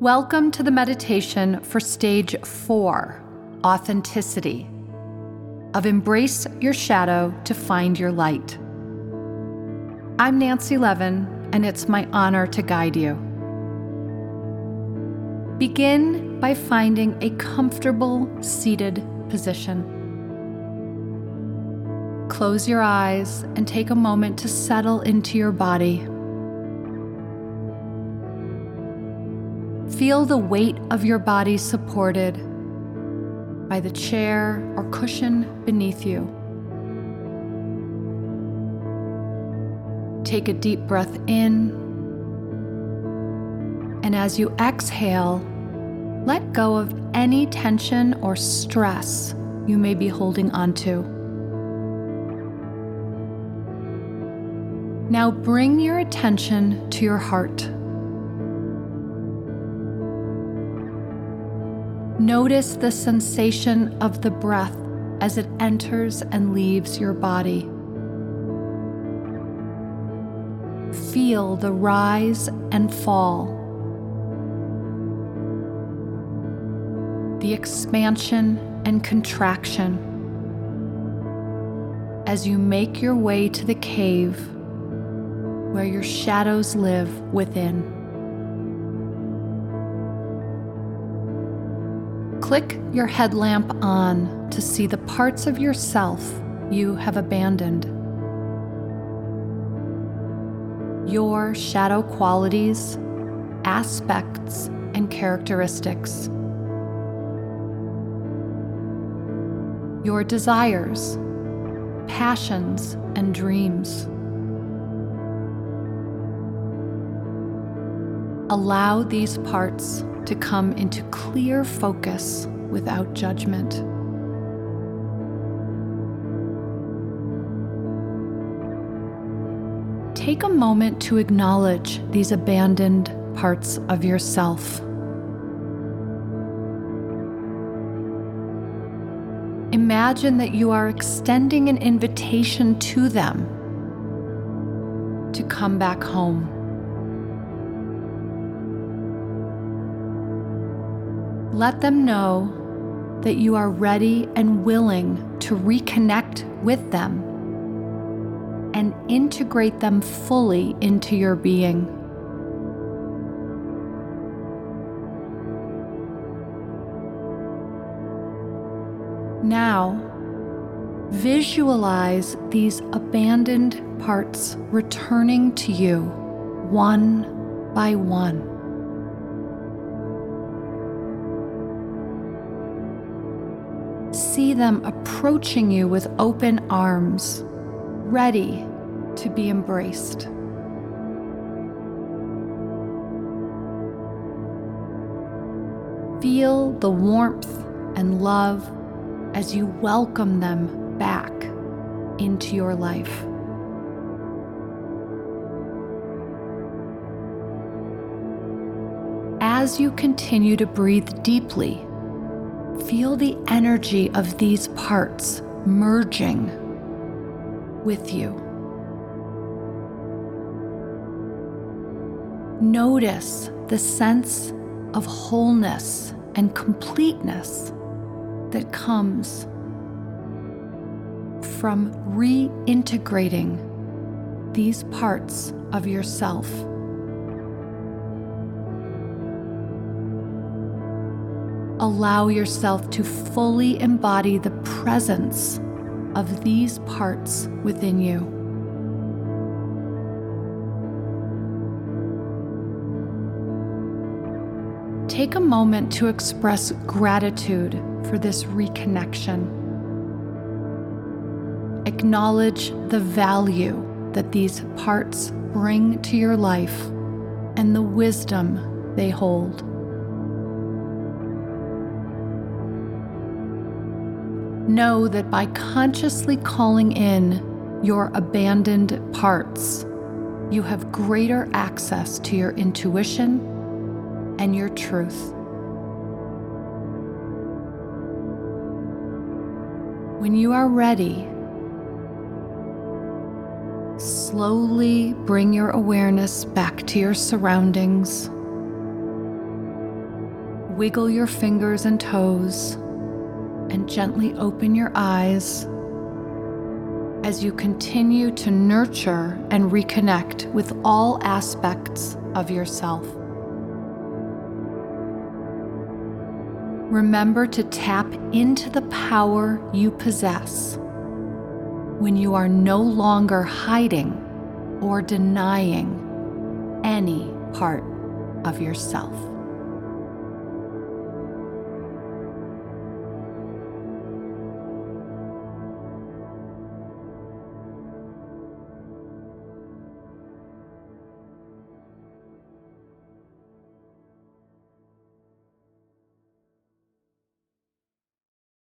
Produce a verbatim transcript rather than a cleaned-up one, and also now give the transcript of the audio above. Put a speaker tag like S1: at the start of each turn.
S1: Welcome to the meditation for stage four, authenticity, of embrace your shadow to find your light. I'm Nancy Levin, and it's my honor to guide you. Begin by finding a comfortable seated position. Close your eyes and take a moment to settle into your body. Feel the weight of your body supported by the chair or cushion beneath you. Take a deep breath in, and as you exhale, let go of any tension or stress you may be holding onto. Now bring your attention to your heart. Notice the sensation of the breath as it enters and leaves your body. Feel the rise and fall, the expansion and contraction as you make your way to the cave where your shadows live within. Click your headlamp on to see the parts of yourself you have abandoned. Your shadow qualities, aspects, and characteristics. Your desires, passions, and dreams. Allow these parts to come into clear focus without judgment. Take a moment to acknowledge these abandoned parts of yourself. Imagine that you are extending an invitation to them to come back home. Let them know that you are ready and willing to reconnect with them and integrate them fully into your being. Now, visualize these abandoned parts returning to you one by one. See them approaching you with open arms, ready to be embraced. Feel the warmth and love as you welcome them back into your life. As you continue to breathe deeply, feel the energy of these parts merging with you. Notice the sense of wholeness and completeness that comes from reintegrating these parts of yourself. Allow yourself to fully embody the presence of these parts within you. Take a moment to express gratitude for this reconnection. Acknowledge the value that these parts bring to your life and the wisdom they hold. Know that by consciously calling in your abandoned parts, you have greater access to your intuition and your truth. When you are ready, slowly bring your awareness back to your surroundings. wiggle your fingers and toes and gently open your eyes as you continue to nurture and reconnect with all aspects of yourself. Remember to tap into the power you possess when you are no longer hiding or denying any part of yourself.